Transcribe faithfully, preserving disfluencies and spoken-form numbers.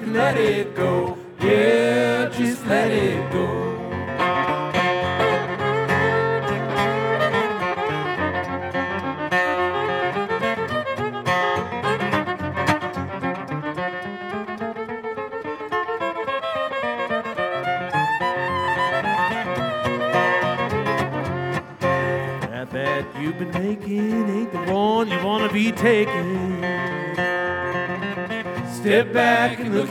let it go. Yeah, just let it go. That bet you've been making ain't the one you want to be taking. Step back and look